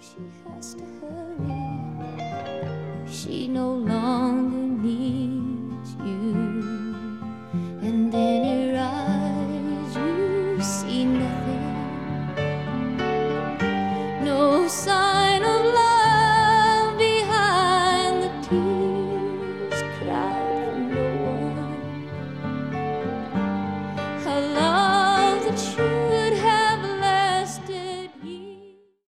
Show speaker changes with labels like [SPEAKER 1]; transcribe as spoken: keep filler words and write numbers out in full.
[SPEAKER 1] she has to hurry. She no longer needs you. And in her eyes you see nothing, no sign